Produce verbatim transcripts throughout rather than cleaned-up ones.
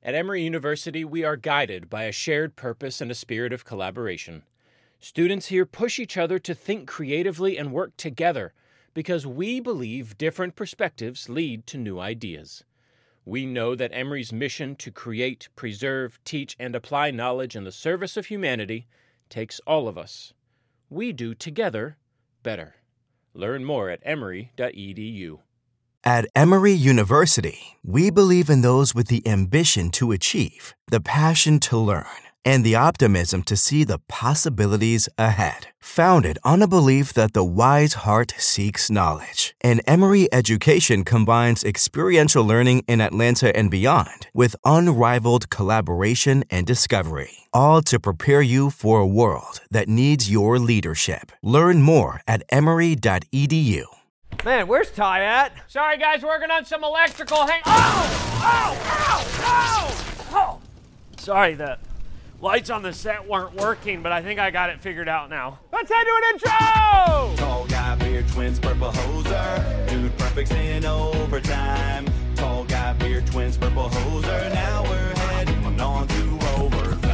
At Emory University, we are guided by a shared purpose and a spirit of collaboration. Students here push each other to think creatively and work together because we believe different perspectives lead to new ideas. We know that Emory's mission to create, preserve, teach, and apply knowledge in the service of humanity takes all of us. We do together better. Learn more at emory dot e d u. At Emory University, we believe in those with the ambition to achieve, the passion to learn, and the optimism to see the possibilities ahead. Founded on a belief that the wise heart seeks knowledge, and Emory education combines experiential learning in Atlanta and beyond with unrivaled collaboration and discovery, all to prepare you for a world that needs your leadership. Learn more at emory dot e d u. Man, where's Ty at? Sorry, guys, working on some electrical. Hang. Oh! Oh! Ow! Ow! Oh! Sorry, the lights on the set weren't working, but I think I got it figured out now. Let's head to an intro! Tall guy, beard, twins, purple hoser. Dude, perfect's in overtime. Tall guy, beard, twins, purple hoser. Now we're heading on to overtime.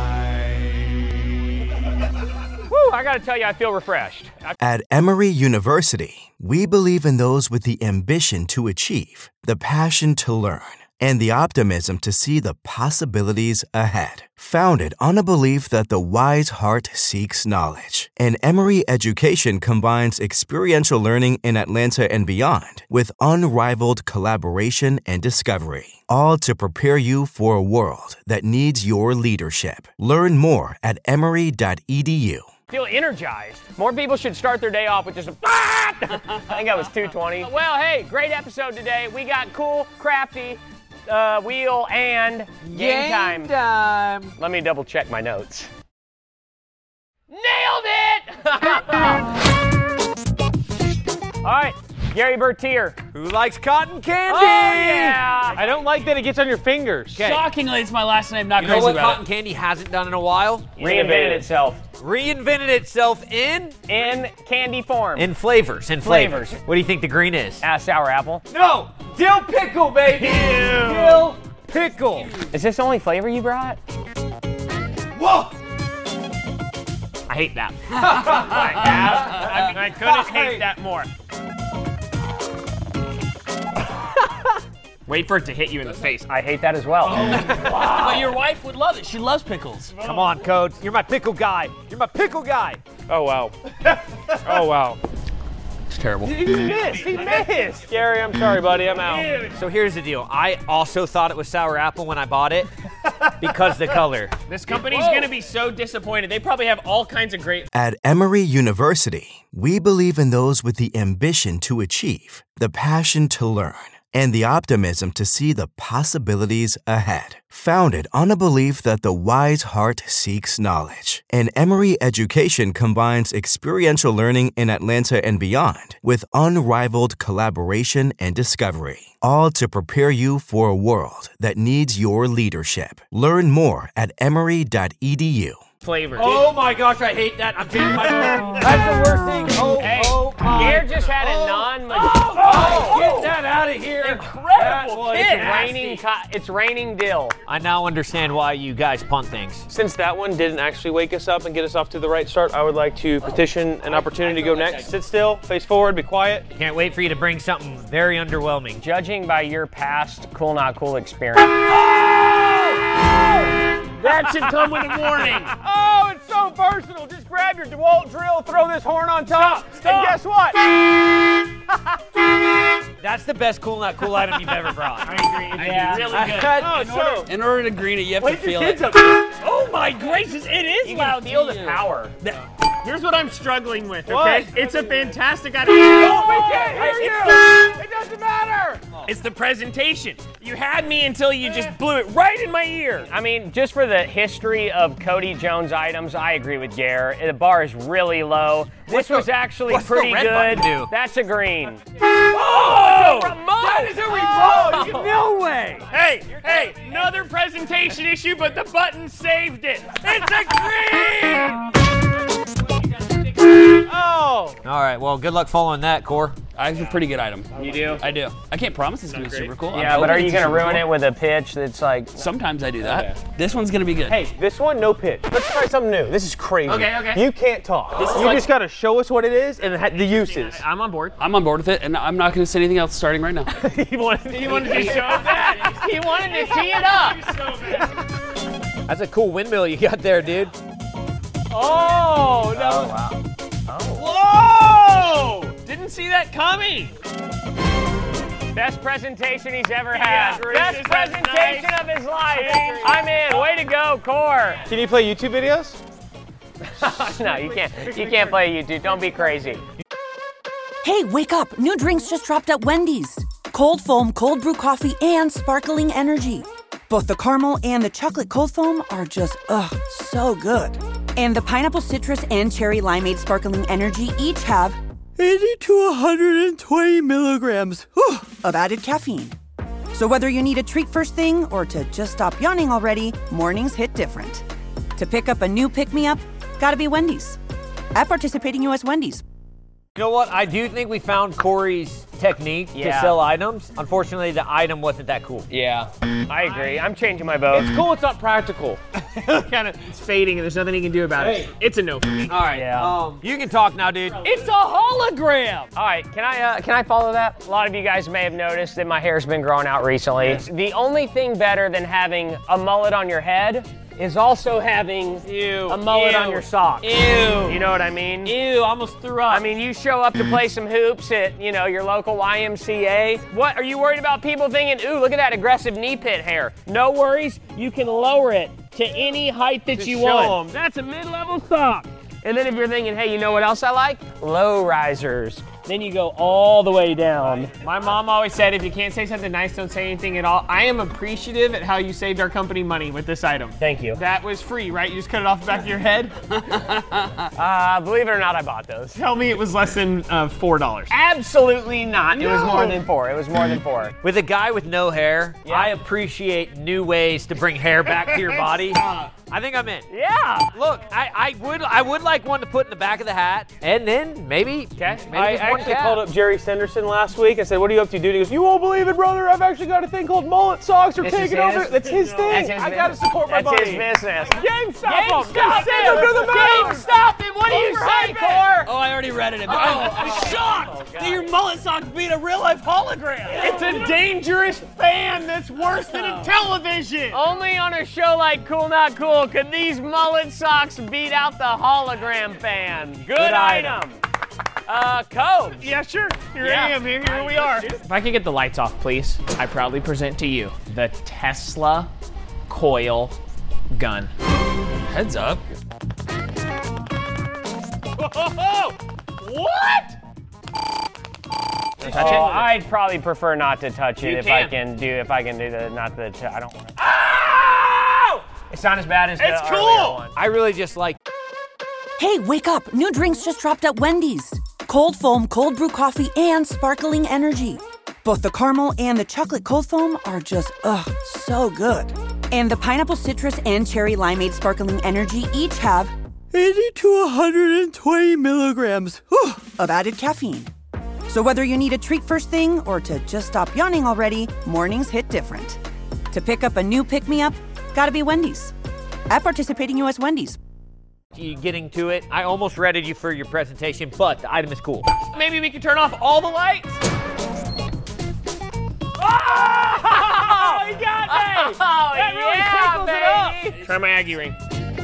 Woo! I gotta tell you, I feel refreshed. I At Emory University, we believe in those with the ambition to achieve, the passion to learn, and the optimism to see the possibilities ahead. Founded on a belief that the wise heart seeks knowledge, and Emory education combines experiential learning in Atlanta and beyond with unrivaled collaboration and discovery, all to prepare you for a world that needs your leadership. Learn more at emory dot e d u. feel energized. More people should start their day off with just a I think that was two twenty. Well, hey, great episode today. We got Cool, Crafty, uh, Wheel, and Game, Game time. time. Let me double check my notes. Nailed it! All right, Gary Bertier. Who likes cotton candy? Oh, yeah! I don't like that it gets on your fingers. Shockingly, it's my last name. Not You know crazy what about cotton candy hasn't done in a while? Reinvented itself Reinvented itself in in candy form. in flavors. In flavors. Flavors. What do you think the green is? Ah, sour apple. No, dill pickle, baby. Dill pickle. Is this the only flavor you brought? Whoa. I hate that. I have. I, mean, I couldn't hate that more. Wait for it to hit you in the face. I hate that as well. Wow. But your wife would love it. She loves pickles. Come on, Codes. You're my pickle guy. You're my pickle guy. Oh, wow. Oh, wow. It's terrible. He missed. He missed. Gary, I'm sorry, buddy. I'm out. So here's the deal. I also thought it was sour apple when I bought it because the color. This company's going to be so disappointed. They probably have all kinds of great... At Emory University, we believe in those with the ambition to achieve, the passion to learn, and the optimism to see the possibilities ahead. Founded on a belief that the wise heart seeks knowledge, and Emory education combines experiential learning in Atlanta and beyond with unrivaled collaboration and discovery, all to prepare you for a world that needs your leadership. Learn more at emory dot e d u. flavor. Oh my gosh, I hate that. I'm changing my That's the worst thing. Oh, Hey, oh, my. Gare just had a oh, non-magician. Oh, oh, get that out of here. Incredible That was It's nasty. raining, co- it's raining dill. I now understand why you guys punt things. Since that one didn't actually wake us up and get us off to the right start, I would like to petition an opportunity to go next. Sit still, face forward, be quiet. Can't wait for you to bring something very underwhelming. Judging by your past Cool Not Cool experience. That should come with a warning. Oh, it's so versatile. Just grab your DeWalt drill, throw this horn on top, Stop, and guess what? That's the best cool not cool item you've ever brought. I agree. Yeah. Really good. Oh, In so order, in order to green it, you have wake to your feel kids it. up. Oh my gracious, it is You loud. can feel the you. power. Here's what I'm struggling with, okay? What? It's a fantastic idea. Oh, we can't hear you. It doesn't matter. It's the presentation. You had me until you just blew it right in my ear. I mean, just for the history of Cody Jones items, I agree with Gare. The bar is really low. This What's the- was actually what's the pretty red good. button do? That's a green. Oh, it's a remote. that is a remote. You- No way. Hey, hey, another presentation issue, but the button saved it. It's a green! Oh! All right, well, good luck following that, Core. I have a pretty good item. You do? I do. I can't promise it's gonna be super cool. Yeah, but are you gonna ruin it with a pitch that's like? Sometimes I do that. This one's gonna be good. Hey, this one, no pitch. Let's try something new. This is crazy. Okay, okay. You can't talk. This is you like- just gotta show us what it is and ha- the uses. I'm on board. I'm on board with it, and I'm not gonna say anything else starting right now. he wanted, He wanted to show that. He wanted to tee it up. That's a cool windmill you got there, dude. Oh, no. Whoa! Didn't see that coming. Best presentation he's ever had. Best presentation of his life. I'm in. Way to go, Core. Can you play YouTube videos? No, you can't. You can't play YouTube. Don't be crazy. Hey, wake up! New drinks just dropped at Wendy's. Cold foam, cold brew coffee, and sparkling energy. Both the caramel and the chocolate cold foam are just, ugh, so good. And the pineapple citrus and cherry limeade sparkling energy each have eighty to one hundred twenty milligrams whew, of added caffeine. So whether you need a treat first thing or to just stop yawning already, mornings hit different. To pick up a new pick-me-up, gotta be Wendy's. At participating U S Wendy's. You know what? I do think we found Corey's technique Yeah. to sell items. Unfortunately, the item wasn't that cool. Yeah, I agree. I'm changing my vote. It's cool, it's not practical. kind of, it's fading, and there's nothing he can do about it. It's a no for me. All right, Yeah. um, you can talk now, dude. It's a hologram. All right, can I uh, can I follow that? A lot of you guys may have noticed that my hair's been growing out recently. The only thing better than having a mullet on your head is also having Ew. a mullet Ew. on your socks. Ew. You know what I mean? Ew, almost threw up. I mean, you show up to play some hoops at, you know, your local Y M C A. What, are you worried about people thinking, ooh, look at that aggressive knee pit hair? No worries, you can lower it to any height that Just you show want. 'em. That's a mid-level sock. And then if you're thinking, hey, you know what else I like? Low risers. Then you go all the way down. My mom always said, if you can't say something nice, don't say anything at all. I am appreciative at how you saved our company money with this item. Thank you. That was free, right? You just cut it off the back of your head? uh, believe it or not, I bought those. Tell me it was less than uh, four dollars. Absolutely not. It was more than four. It was more than four. With a guy with no hair, Yeah. I appreciate new ways to bring hair back to your body. I think I'm in. Yeah. Look, I, I would I would like one to put in the back of the hat, and then maybe, Okay. maybe I just one actually cap. called up Jerry Sanderson last week. I said, what are you up to, dude? He goes, you won't believe it, brother. I've actually got a thing called mullet socks. They're This is taking over. his? That's his thing. That's his I business. got to support my That's buddy. his business. GameStop him. GameStop Send him to the moon. GameStop him. What do you say, Core? Oh, I already read it. Oh, I'm shocked that your mullet socks beat a real life hologram. It's a dangerous fan that's worse than a television. Only on a show like Cool Not Cool could these mullet socks beat out the hologram fan. Good, item. Uh, Cobes. Yeah, sure. Here I am. Here, here we are. If I could get the lights off, please, I proudly present to you the Tesla coil gun. Heads up. Whoa! What? Touch it? I'd probably prefer not to touch it You if I can. can do if I can do the not the I don't want to. Ow! It's not as bad as the It's earlier cool! one. I really just like. Hey, wake up! New drinks just dropped at Wendy's. Cold foam, cold brew coffee, and sparkling energy. Both the caramel and the chocolate cold foam are just, ugh, so good. And the pineapple citrus and cherry limeade sparkling energy each have eighty to one hundred twenty milligrams whew, of added caffeine. So whether you need a treat first thing or to just stop yawning already, mornings hit different. To pick up a new pick-me-up, gotta be Wendy's. At participating U S Wendy's. You getting to it. I almost readied you for your presentation, but the item is cool. Maybe we could turn off all the lights. Oh, he got me! Oh, that really yeah, tickles it up. Try my Aggie ring.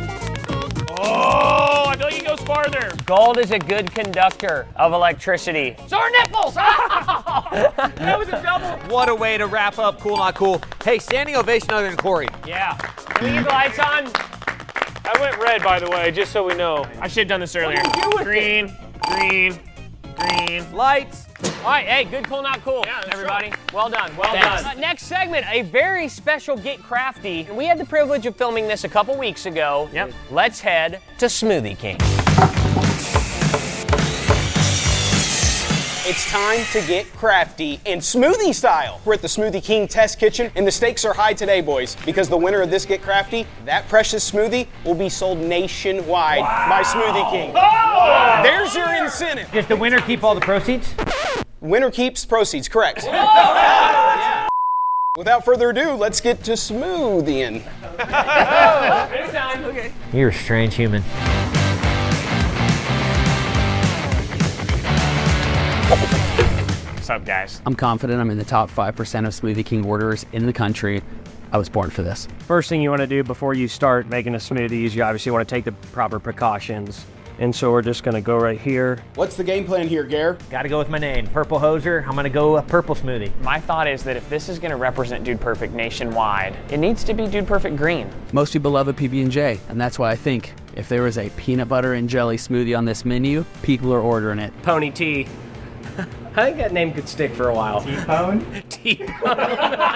Oh, I feel like it goes farther. Gold is a good conductor of electricity. So are nipples! That was a double. What a way to wrap up Cool Not Cool. Hey, standing ovation other than Corey. Yeah. Can we get the lights on? I went red, by the way, just so we know. I should have done this earlier. Green, green, green. Lights. All right, hey, good, cool, not cool, Yeah, that's everybody. Well done, well Thanks. done. Uh, next segment, a very special Get Crafty. We had the privilege of filming this a couple weeks ago. Yep. Let's head to Smoothie King. It's time to get crafty and smoothie style. We're at the Smoothie King Test Kitchen, and the stakes are high today, boys, because the winner of this Get Crafty, that precious smoothie, will be sold nationwide wow. by Smoothie King. Oh! There's your incentive. Does the winner keep all the proceeds? Winner keeps proceeds, correct. Yeah. Without further ado, let's get to smoothieing. Anytime. Okay. You're a strange human. What's up, guys? I'm confident I'm in the top five percent of Smoothie King orders in the country. I was born for this. First thing you want to do before you start making a smoothie is you obviously want to take the proper precautions. And so we're just going to go right here. What's the game plan here, Gare? Got to go with my name, Purple Hoser. I'm going to go a purple smoothie. My thought is that if this is going to represent Dude Perfect nationwide, it needs to be Dude Perfect green. Most people love a P B and J, and that's why I think if there was a peanut butter and jelly smoothie on this menu, people are ordering it. Pony T. I think that name could stick for a while. T-Pone? T-Pone.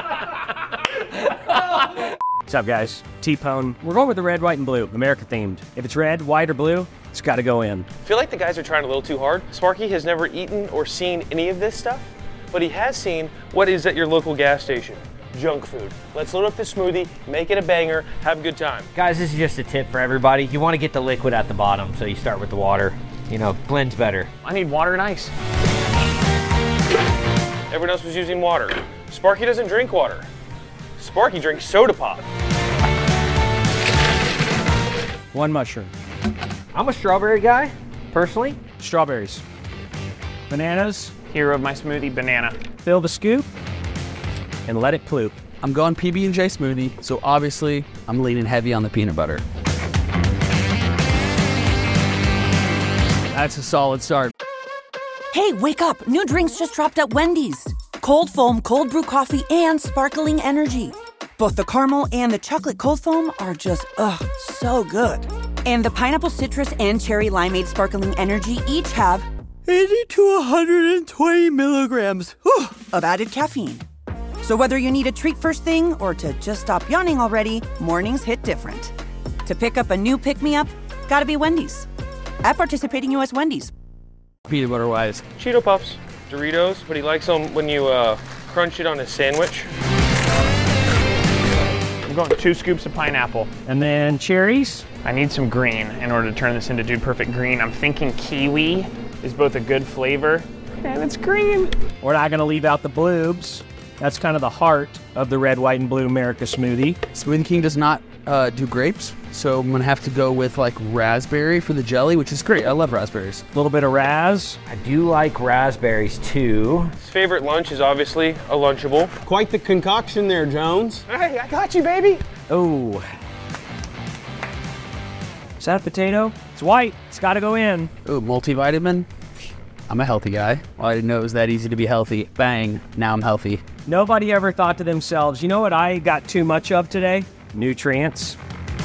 What's up, guys? T-Pone. We're going with the red, white, and blue, America themed. If it's red, white, or blue, it's got to go in. I feel like the guys are trying a little too hard. Sparky has never eaten or seen any of this stuff, but he has seen what is at your local gas station. Junk food. Let's load up this smoothie, make it a banger, have a good time. Guys, this is just a tip for everybody. You want to get the liquid at the bottom, so you start with the water. You know, blends better. I need water and ice. Everyone else was using water. Sparky doesn't drink water. Sparky drinks soda pop. One mushroom. I'm a strawberry guy, personally. Strawberries. Bananas. Hero of my smoothie, banana. Fill the scoop and let it ploop. I'm going P B and J smoothie, so obviously I'm leaning heavy on the peanut butter. That's a solid start. Hey, wake up! New drinks just dropped at Wendy's. Cold foam, cold brew coffee, and sparkling energy. Both the caramel and the chocolate cold foam are just, ugh, so good. And the pineapple citrus and cherry limeade sparkling energy each have eighty to one hundred twenty milligrams whew, of added caffeine. So whether you need a treat first thing or to just stop yawning already, mornings hit different. To pick up a new pick-me-up, gotta be Wendy's. At participating U S Wendy's. Peanut butter wise. Cheeto Puffs, Doritos, but he likes them when you uh, crunch it on his sandwich. I'm going two scoops of pineapple. And then cherries. I need some green in order to turn this into Dude Perfect green. I'm thinking kiwi is both a good flavor and it's green. We're not gonna leave out the bloobs. That's kind of the heart of the red, white, and blue America smoothie. Smoothie King does not uh, do grapes, so I'm gonna have to go with like raspberry for the jelly, which is great. I love raspberries. A little bit of raz. I do like raspberries too. His favorite lunch is obviously a Lunchable. Quite the concoction there, Jones. Hey, I got you, baby. Oh. Is that a potato? It's white. It's got to go in. Ooh, multivitamin. I'm a healthy guy. Well, I didn't know it was that easy to be healthy. Bang, now I'm healthy. Nobody ever thought to themselves, you know what I got too much of today? Nutrients.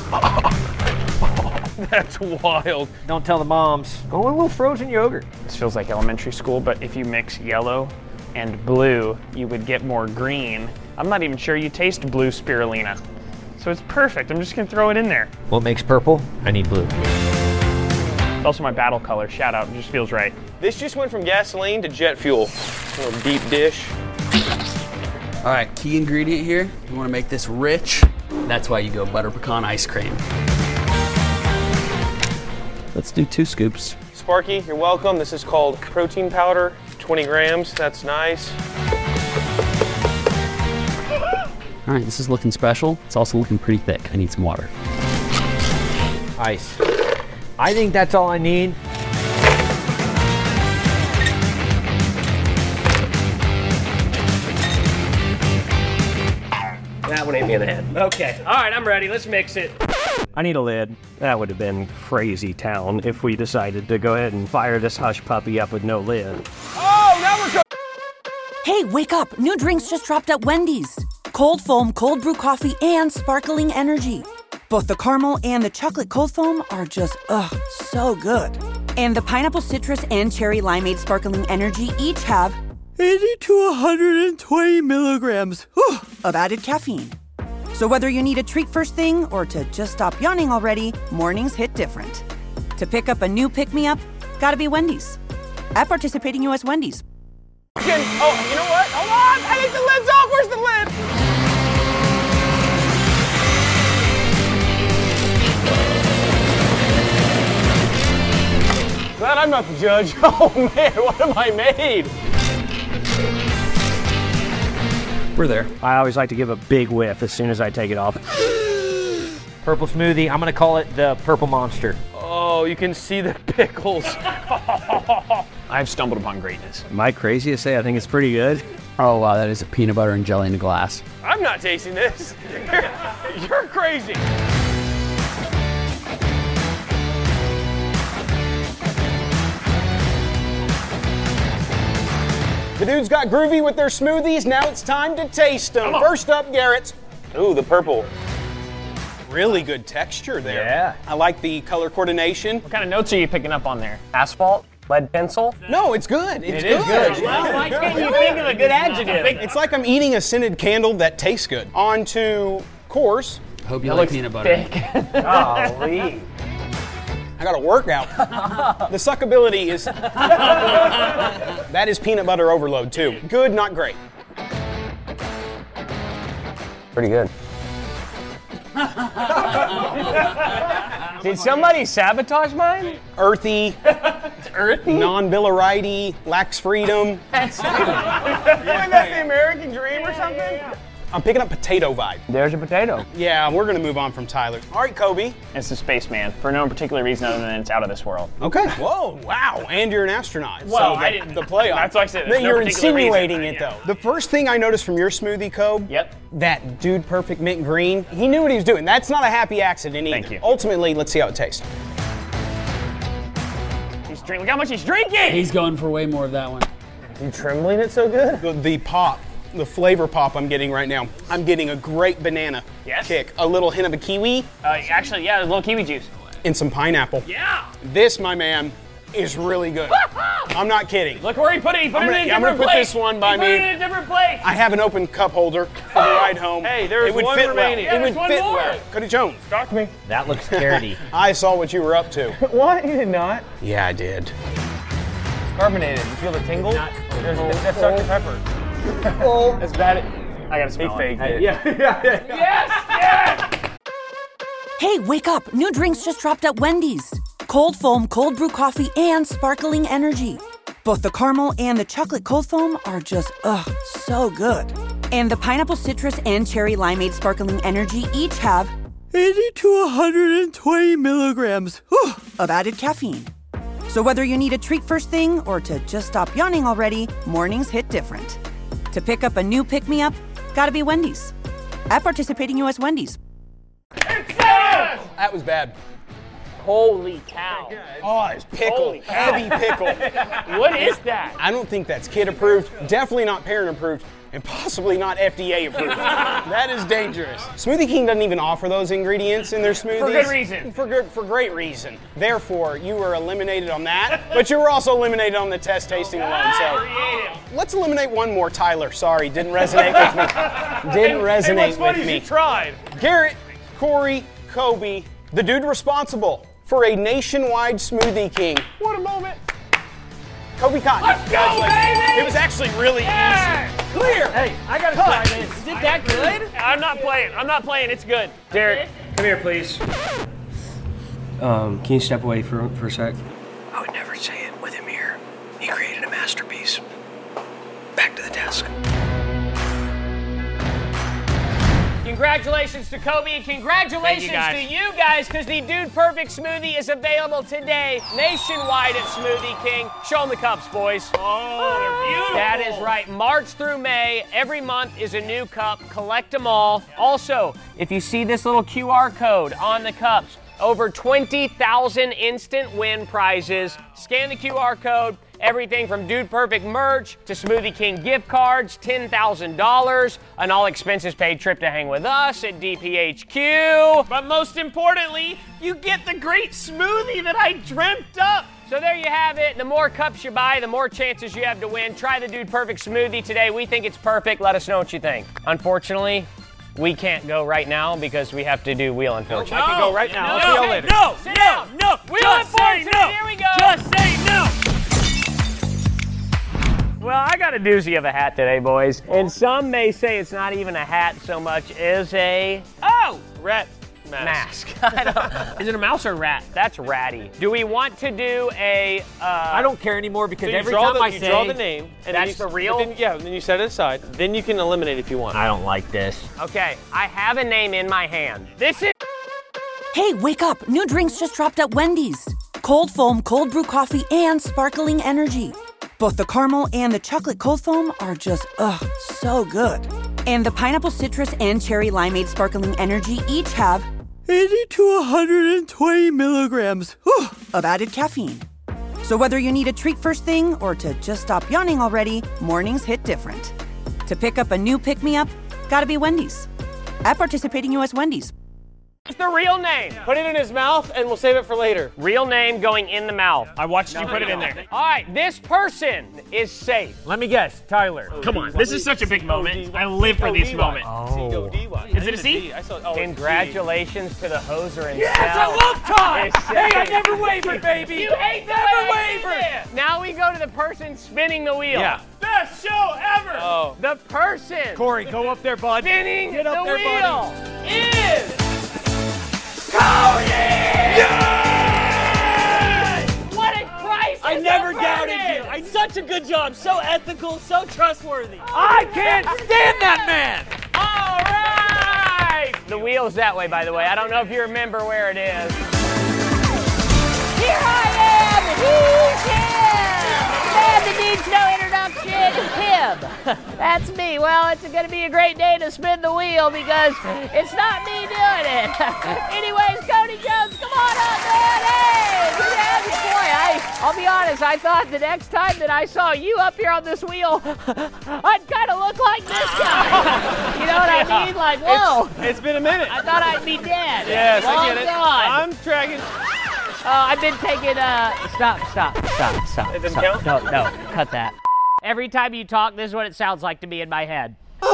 That's wild. Don't tell the moms. Go with a little frozen yogurt. This feels like elementary school, but if you mix yellow and blue, you would get more green. I'm not even sure you taste blue spirulina. So it's perfect. I'm just gonna throw it in there. What makes purple? I need blue. It's also my battle color. Shout out. It just feels right. This just went from gasoline to jet fuel. A little deep dish. All right, key ingredient here. You want to make this rich. That's why you go butter pecan ice cream. Let's do two scoops. Sparky, you're welcome. This is called protein powder, twenty grams. That's nice. All right, this is looking special. It's also looking pretty thick. I need some water. Ice. I think that's all I need. That one hit me in the head. Okay, all right, I'm ready. Let's mix it. I need a lid. That would have been crazy town if we decided to go ahead and fire this hush puppy up with no lid. Oh, now we're go- Hey, wake up! New drinks just dropped at Wendy's. Cold foam, cold brew coffee, and sparkling energy. Both the caramel and the chocolate cold foam are just, ugh, so good. And the pineapple citrus and cherry limeade sparkling energy each have eighty to one hundred twenty milligrams whew, of added caffeine. So whether you need a treat first thing or to just stop yawning already, mornings hit different. To pick up a new pick-me-up, gotta be Wendy's. At participating U S Wendy's. Can, oh, you know what? Hold on! I think the lid's off! Where's the lid? Glad I'm not the judge. Oh man, what have I made? We're there. I always like to give a big whiff as soon as I take it off. Purple smoothie. I'm gonna call it the Purple Monster. Oh, you can see the pickles. I've stumbled upon greatness. Am I crazy to say I think it's pretty good? Oh wow, that is a peanut butter and jelly in a glass. I'm not tasting this. You're, you're crazy. The dudes got groovy with their smoothies. Now it's time to taste them. First up, Garrett's. Ooh, the purple. Really good texture there. Yeah. I like the color coordination. What kind of notes are you picking up on there? Asphalt? Lead pencil? No, it's good. It's It is good. Wow, Why can't you think of a good adjective? It's like I'm eating a scented candle that tastes good. On to Coors. Hope you That like looks peanut butter. Golly. I got a workout. The suckability is, that is peanut butter overload too. Good, not great. Pretty good. Did somebody sabotage mine? Earthy, It's earthy? non-bilirite, lacks freedom. That's Isn't that the American dream or something? I'm picking up potato vibe. There's a potato. Yeah, we're gonna move on from Tyler. All right, Kobe. It's the spaceman for no particular reason other than it's out of this world. Okay. Whoa, wow, and you're an astronaut. Well, so I the, didn't- the playoff. that's why I said That there's no you're particular insinuating reason, it yeah. though. The first thing I noticed from your smoothie, Kobe. Yep. That Dude Perfect Mint Green. He knew what he was doing. That's not a happy accident either. Thank you. Ultimately, let's see how it tastes. He's drinking. Look how much he's drinking. He's going for way more of that one. You trembling it so good? The, the pop, the flavor pop I'm getting right now. I'm getting a great banana Yes. kick, a little hint of a kiwi, Uh, actually, yeah, there's a little kiwi juice. and some pineapple. Yeah. This, my man, is really good. I'm not kidding. Look where he put it. He put I'm it gonna- in a I'm different gonna put place. this one by he put me. it in a different place. I have an open cup holder for the ride home. Hey, there's it would one fit remaining. well. Yeah, it would there's one fit more. well. Cody Jones. Talk to me. That looks carroty. I saw what you were up to. What? You did not. Yeah, I did. Carbonated. You feel the tingle? There's, that's Doctor Pepper. That's bad. I gotta smell it. faked it. Yeah, yeah, yeah. Yes, yes. Hey, wake up! New drinks just dropped at Wendy's. Cold foam, cold brew coffee, and sparkling energy. Both the caramel and the chocolate cold foam are just, ugh, so good. And the pineapple citrus and cherry limeade sparkling energy each have eighty to one hundred twenty milligrams whew, of added caffeine. So whether you need a treat first thing or to just stop yawning already, mornings hit different. To pick up a new pick-me-up, gotta be Wendy's. At participating U S Wendy's. That was bad. Holy cow. Oh, it's pickle. Holy cow. Heavy pickle. What is that? I don't think that's kid approved, definitely not parent approved, and possibly not F D A approved. That is dangerous. Smoothie King doesn't even offer those ingredients in their smoothies. For good reason. For good, for great reason. Therefore, you were eliminated on that, but you were also eliminated on the test tasting alone. So let's eliminate one more. Tyler, sorry, didn't resonate with me. Didn't resonate Hey, what's funny with is me. you tried. Garrett, Corey, Kobe, the dude responsible for a nationwide Smoothie King. What a moment. Kobe Cotton. Let's go, baby! It was actually really Yeah. easy. Clear. Hey, I gotta try this. Is it that good? I'm not playing. I'm not playing. It's good. Derek, come here, please. Um, can you step away for, for a sec? I would never say it with him here. He created a masterpiece. Back to the desk. Congratulations to Kobe and congratulations Thank you, to you guys because the Dude Perfect smoothie is available today nationwide at Smoothie King. Show them the cups, boys. Oh, they're beautiful. That is right. March through May, every month is a new cup. Collect them all. Also, if you see this little Q R code on the cups, over twenty thousand instant win prizes. Scan the Q R code. Everything from Dude Perfect merch to Smoothie King gift cards, ten thousand dollars, an all expenses paid trip to hang with us at D P H Q. But most importantly, you get the great smoothie that I dreamt up. So there you have it. The more cups you buy, the more chances you have to win. Try the Dude Perfect smoothie today. We think it's perfect. Let us know what you think. Unfortunately, we can't go right now because we have to do Wheel Unfortunate. I can go right now. I'll see y'all later. No, Sit no, down. no. Wheel Just say Unfortunate. no. Here we go. Just say no. Well, I got a doozy of a hat today, boys. And some may say it's not even a hat so much as a, oh, rat mask. mask. I don't, is it a mouse or a rat? That's ratty. Do we want to do a, uh, I don't care anymore because So you every draw time the, I you say draw the name, and that's then you, the real? Then, yeah, and then you set it aside. Then you can eliminate if you want. I don't like this. Okay, I have a name in my hand. This is. Hey, wake up! New drinks just dropped at Wendy's. Cold foam, cold brew coffee, and sparkling energy. Both the caramel and the chocolate cold foam are just, ugh, so good. And the pineapple citrus and cherry limeade sparkling energy each have eighty to one hundred twenty milligrams whew, of added caffeine. So whether you need a treat first thing or to just stop yawning already, mornings hit different. To pick up a new pick-me-up, gotta be Wendy's. At participating U S Wendy's. It's the real name. Put it in his mouth, and we'll save it for later. Real name going in the mouth. I watched you put it in there. All right, this person is safe. Let me guess, Tyler. Come on, this is such a big moment. I live for this moment. Oh. Is it a C? I saw, oh, Congratulations to the hoser himself. Yes, I love Ty! Hey, I never wavered, baby! You hate the Never way wavered! Now we go to the person spinning the wheel. Yeah. Best show ever! Oh. The person Corey, go up there, bud. spinning Get up the there, wheel buddy. is Cody! Yes! What a price! I never doubted you. I such a good job. So ethical, so trustworthy. I can't stand that man! All right! The wheel's that way, by the way. I don't know if you remember where it is. Here I am! He's him! Man that needs no introduction, him! That's me. Well, it's going to be a great day to spin the wheel because it's not me doing it. Anyways, Cody Jones, come on up, man! Hey! Good to have you, boy. I, I'll be honest, I thought the next time that I saw you up here on this wheel, I'd kind of look like this guy. You know what I mean? Like, whoa! It's, it's been a minute. I thought I'd be dead. Yes, Long I get it. gone. I'm dragging. Oh, I've been taking, uh, stop, stop, stop, stop. It doesn't stop. count? No, no, cut that. Every time you talk, this is what it sounds like to me in my head.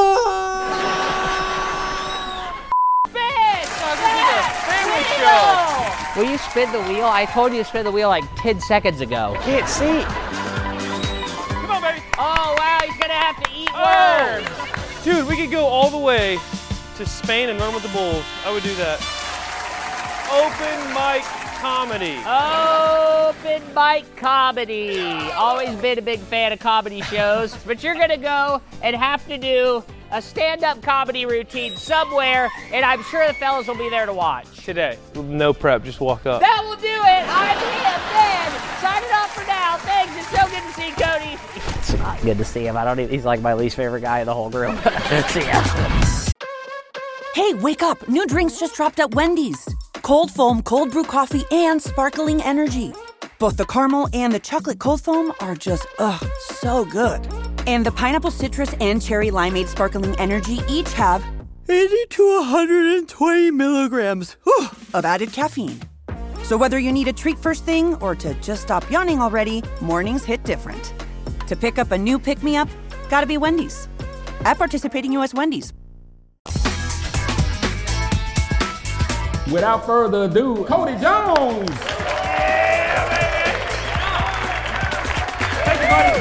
It's not gonna be the family show. Will you spin the wheel? I told you to spin the wheel like ten seconds ago. Can't see. Come on, baby. Oh, wow, he's gonna have to eat Oh. worms. Dude, we could go all the way to Spain and run with the bulls. I would do that. Open mic comedy. Open mic comedy. Always been a big fan of comedy shows, but you're gonna go and have to do a stand-up comedy routine somewhere, and I'm sure the fellas will be there to watch. Today. No prep, just walk up. That will do it. I'm him, man. Signing off for now. Thanks. It's so good to see Cody. It's not good to see him. I don't even, he's like my least favorite guy in the whole group. See ya. Hey, wake up! New drinks just dropped at Wendy's. Cold foam, cold brew coffee, and sparkling energy. Both the caramel and the chocolate cold foam are just, ugh, so good. And the pineapple citrus and cherry limeade sparkling energy each have eighty to one hundred twenty milligrams whew, of added caffeine. So whether you need a treat first thing or to just stop yawning already, mornings hit different. To pick up a new pick-me-up, gotta be Wendy's. At participating U S Wendy's. Without further ado, Cody Jones. Thank you, buddy.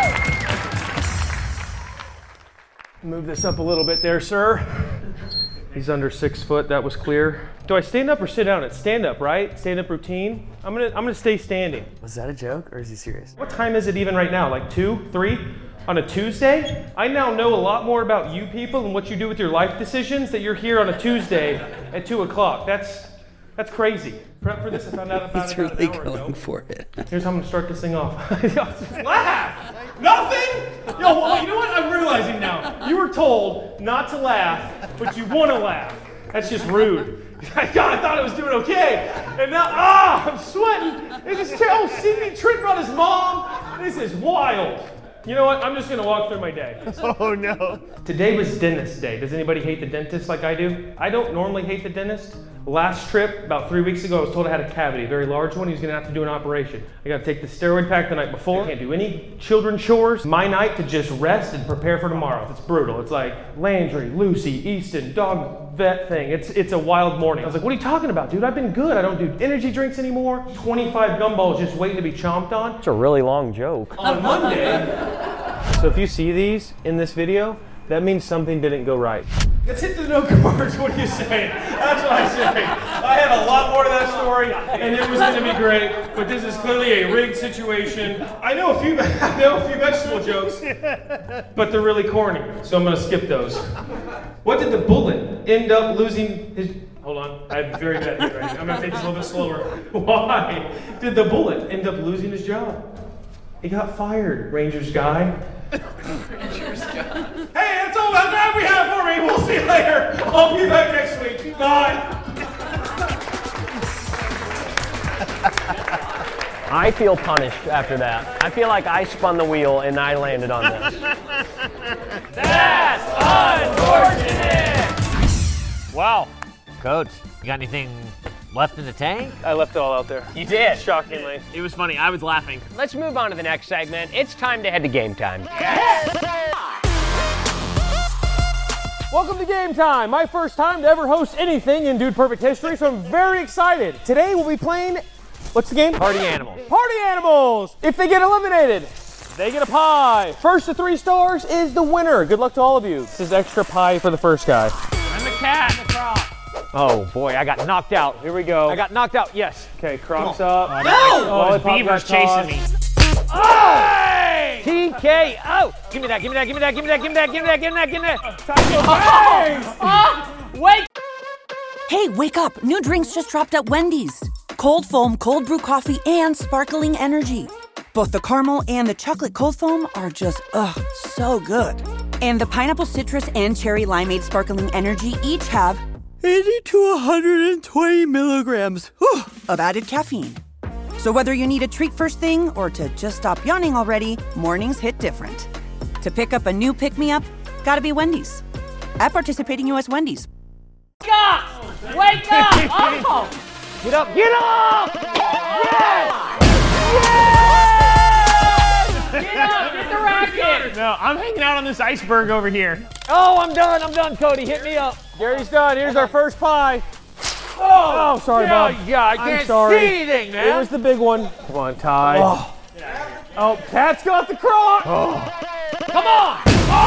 Move this up a little bit there, sir. He's under six foot, that was clear. Do I stand up or sit down? It's stand up, right? Stand up routine. I'm gonna, I'm gonna stay standing. Was that a joke or is he serious? What time is it even right now? Like two, three? On a Tuesday? I now know a lot more about you people and what you do with your life decisions that you're here on a Tuesday at two o'clock. That's that's crazy. Prep for this, I found out about He's it about really an hour going ago. for it. Here's how I'm gonna start this thing off. Laugh! Nothing? Yo, well, you know what? I'm realizing now. You were told not to laugh, but you wanna laugh. That's just rude. God, I thought I was doing okay. And now, ah, I'm sweating. They just tell Sidney Trenton on his mom. This is wild. You know what? I'm just gonna walk through my day. Oh no. Today was dentist day. Does anybody hate the dentist like I do? I don't normally hate the dentist. Last trip, about three weeks ago, I was told I had a cavity, a very large one. He was gonna have to do an operation. I gotta take the steroid pack the night before. I can't do any children chores. My night to just rest and prepare for tomorrow. It's brutal. It's like Landry, Lucy, Easton, dog vet thing. It's it's a wild morning. I was like, what are you talking about, dude? I've been good. I don't do energy drinks anymore. twenty-five gumballs just waiting to be chomped on. It's a really long joke. On Monday, So if you see these in this video, that means something didn't go right. Let's hit the no cards. What do you say? That's what I say. I have a lot more to that story, and it was going to be great. But this is clearly a rigged situation. I know a few. I know a few vegetable jokes, but they're really corny. So I'm going to skip those. What did the bullet end up losing his? Hold on. I have very bad handwriting. I'm going to take this a little bit slower. Why did the bullet end up losing his job? He got fired, Rangers guy. Rangers guy. Hey, that's all that we have for me. We'll see you later. I'll be back next week. Bye. I feel punished after that. I feel like I spun the wheel and I landed on this. That's unfortunate! Wow. Coach, you got anything left in the tank? I left it all out there. You did? Shockingly. It was funny. I was laughing. Let's move on to the next segment. It's time to head to game time. Welcome to Game Time. My first time to ever host anything in Dude Perfect history, so I'm very excited. Today we'll be playing, what's the game? Party Animals. Party Animals. If they get eliminated, they get a pie. First to three stars is the winner. Good luck to all of you. This is extra pie for the first guy. I'm the cat in the crop. Oh boy, I got knocked out. Here we go. I got knocked out, yes. Okay, Croc's up. Oh, No! Oh, Beaver's chasing me. Oh! T K O! Give me that, give me that, give me that, give me that, give me that, give me that, give me that, give me that. Oh, wait! Hey, wake up! New drinks just dropped at Wendy's. Cold foam, cold brew coffee, and sparkling energy. Both the caramel and the chocolate cold foam are just, ugh, so good. And the pineapple citrus and cherry limeade sparkling energy each have eighty to one hundred twenty milligrams whew, of added caffeine. So whether you need a treat first thing or to just stop yawning already, mornings hit different. To pick up a new pick-me-up, gotta be Wendy's. At participating U S Wendy's. Wake up! Wake up! Oh! Get up, get up! Yes! Yes! Get up, get the racket! No, I'm hanging out on this iceberg over here. Oh, I'm done, I'm done, Cody, hit me up. Gary's done. Here's our first pie. Oh, oh sorry, yeah, Bob. Yeah, I I'm can't sorry. see anything, man. It was the big one. Come on, Ty. Oh, oh Cat's got the crock. Oh. Come on!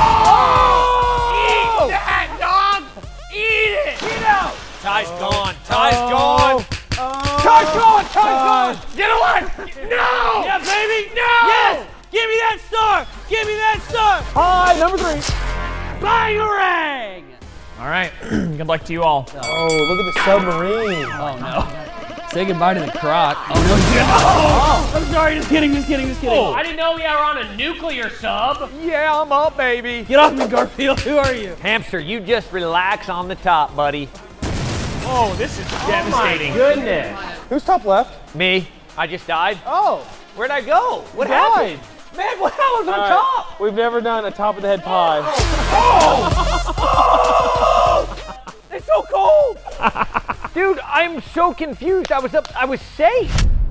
Oh! Eat that, dog! Eat it! Get out! Ty's gone, Ty's oh. gone. Oh. Ty's gone, Ty's gone. Get away! No! Yeah, baby, no! Yes! Give me that star! Give me that star! Pie number three. Bangarang! All right, good luck to you all. Oh, look at the submarine. Oh no. Say goodbye to the croc. Oh no. Oh, I'm sorry, just kidding, just kidding, just kidding. Oh. I didn't know we were on a nuclear sub. Yeah, I'm up, baby. Get off me, Garfield. Who are you? Hamster, you just relax on the top, buddy. Oh, this is devastating. Oh my goodness. Who's top left? Me. I just died. Oh. Where'd I go? What You happened? died. Man, what hell was on All top? right. We've never done a top of the head pie. Oh! Oh! It's so cold! Dude, I'm so confused. I was up, I was safe.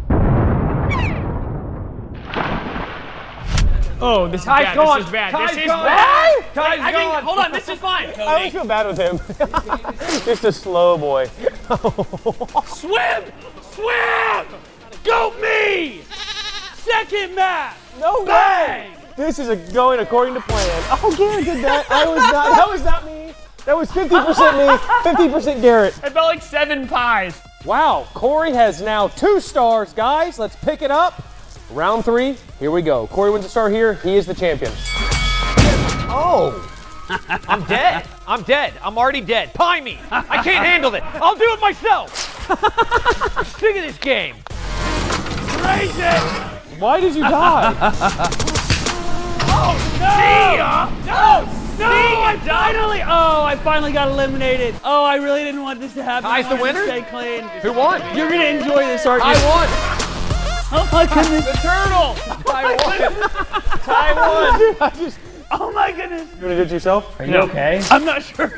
Oh, this is Ty's bad. gone. This is bad. Ty's this is gone. bad. Ty's I gone. think, hold on, this is fine, Cody. I always feel bad with him. Just a slow boy. Swim! Swim! Go me! Second map! No Bang! way! This is a, going according to plan. Oh, Garrett did that. I was not. That was not me. That was fifty percent me, fifty percent Garrett. I felt like seven pies. Wow, Corey has now two stars, guys. Let's pick it up. Round three, here we go. Corey wins a star here. He is the champion. Oh! I'm dead. I'm dead. I'm already dead. Pie me. I can't handle it. I'll do it myself. I'm sick of this game. Raise it! Why did you die? Oh, no! See ya! No! No! I finally, oh, I finally got eliminated. Oh, I really didn't want this to happen. Ty's the I wanted to winner? Stay clean. Who won? You're gonna enjoy this, aren't you? I won. Oh my goodness. The turtle. I won. I won. I just. Oh my goodness. You wanna do it yourself? Are you okay? I'm not sure.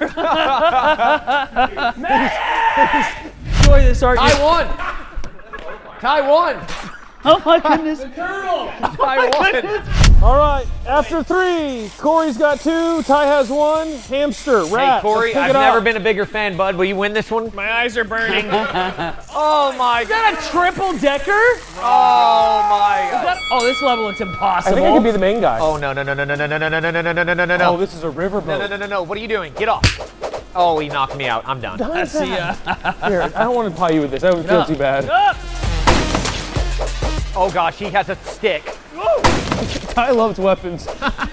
Man! Enjoy this, aren't you? I won. Ty won. Oh my goodness. The turtle. I won. All right, after three, Corey's got two, Ty has one, hamster, rat. Hey, Corey, Let's pick I've it up. never been a bigger fan, bud. Will you win this one? My eyes are burning. Oh my Is that a triple decker? Oh my Is that, oh, this level looks impossible. I think I could be the main guy. Oh no no no no no no no no no no no no no no no. Oh, this is a riverboat. No no no no no. What are you doing? Get off. Oh, he knocked me out. I'm done. I see ya. Here, I don't want to pie you with this. That would feel too bad. Oh gosh, he has a stick. Ty loves weapons.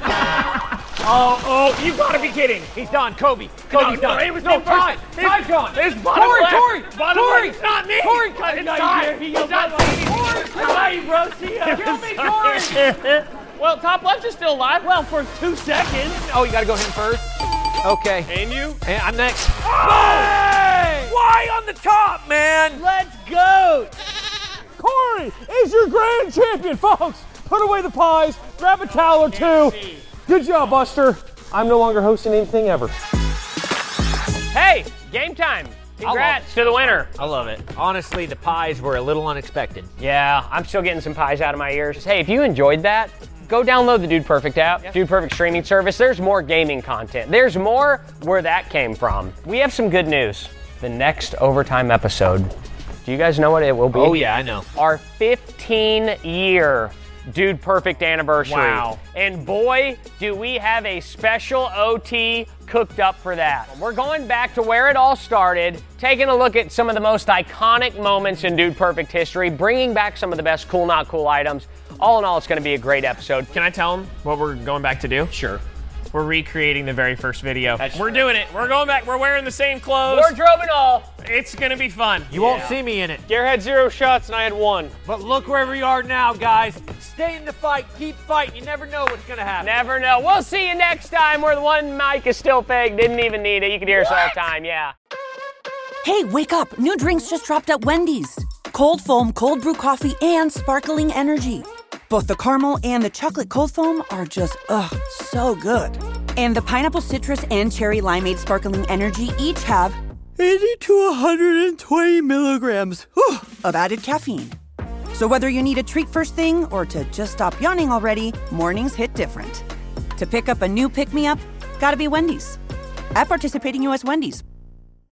Oh, oh, you gotta be kidding. He's done. Kobe. Kobe's no, done. No, it was no, me Ty. first. Ty's gone. It's bottom Corey, left. Corey, Bottom Corey. left. It's not me. Corey, It's cut it. not Ty. you. It's not me. Corey, Hi, bro. See ya. kill me, Corey. Well, top left is still alive. Well, for two seconds. Oh, you gotta go him first. Okay. And you? And I'm next. Hey! Why on the top, man? Let's go. Corey is your grand champion, folks. Put away the pies, grab a towel or two. Good job, Buster. I'm no longer hosting anything ever. Hey, game time. Congrats to the winner. I love it. Honestly, the pies were a little unexpected. Yeah, I'm still getting some pies out of my ears. Hey, if you enjoyed that, go download the Dude Perfect app, yeah. Dude Perfect streaming service. There's more gaming content. There's more where that came from. We have some good news. The next overtime episode, do you guys know what it will be? Oh yeah, I know. Our fifteen year Dude Perfect anniversary. Wow. And boy, do we have a special O T cooked up for that. We're going back to where it all started, taking a look at some of the most iconic moments in Dude Perfect history, bringing back some of the best cool, not cool items. All in all, it's gonna be a great episode. Can I tell them what we're going back to do? Sure. We're recreating the very first video. That's we're true. doing it. We're going back. We're wearing the same clothes. Wardrobe and all. It's gonna be fun. You won't see me in it. Gare had zero shots and I had one. But look where we are now, guys. Stay in the fight. Keep fighting. You never know what's gonna happen. Never know. We'll see you next time where the one mic is still fake. Didn't even need it. You can hear us all the time. Yeah. Hey, wake up. New drinks just dropped at Wendy's. Cold foam, cold brew coffee, and sparkling energy. Both the caramel and the chocolate cold foam are just, ugh, so good. And the pineapple citrus and cherry limeade sparkling energy each have eighty to one hundred twenty milligrams whew, of added caffeine. So whether you need a treat first thing or to just stop yawning already, mornings hit different. To pick up a new pick-me-up, gotta be Wendy's. At participating U S Wendy's.